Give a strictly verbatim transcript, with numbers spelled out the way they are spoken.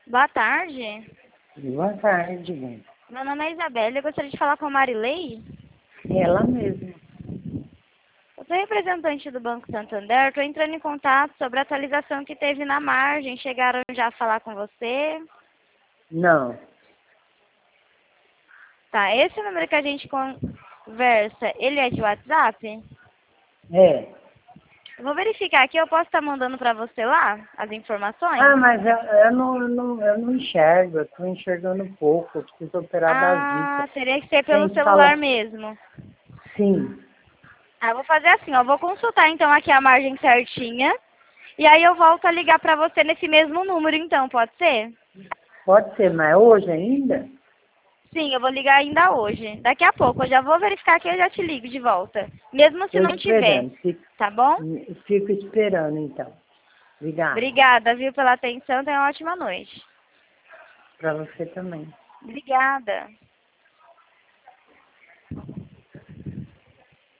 Boa tarde. Boa tarde, bem. Meu nome é Isabela. Eu gostaria de falar com a Marilei. Ela mesma. Eu sou representante do Banco Santander. Estou entrando em contato sobre a atualização que teve na margem. Chegaram já a falar com você? Não. Tá, esse número que a gente conversa, ele é de WhatsApp? É. Eu vou verificar aqui. Eu posso estar mandando para você lá as informações? Ah, mas eu, eu, não, eu, não, eu não enxergo. Eu estou enxergando pouco. Eu preciso operar das Ah, vistas. teria que ser pelo Tem que celular falar. mesmo. Sim. Ah, eu vou fazer assim, ó. Eu vou consultar então aqui a margem certinha. E aí eu volto a ligar pra você nesse mesmo número então, pode ser? Pode ser, mas hoje ainda? Sim, eu vou ligar ainda hoje. Daqui a pouco, eu já vou verificar que eu já te ligo de volta. Mesmo se Estou não tiver, esperando. Fico, tá bom? fico esperando, então. Obrigado. Obrigada, viu, pela atenção. Tenha uma ótima noite. Para você também. Obrigada.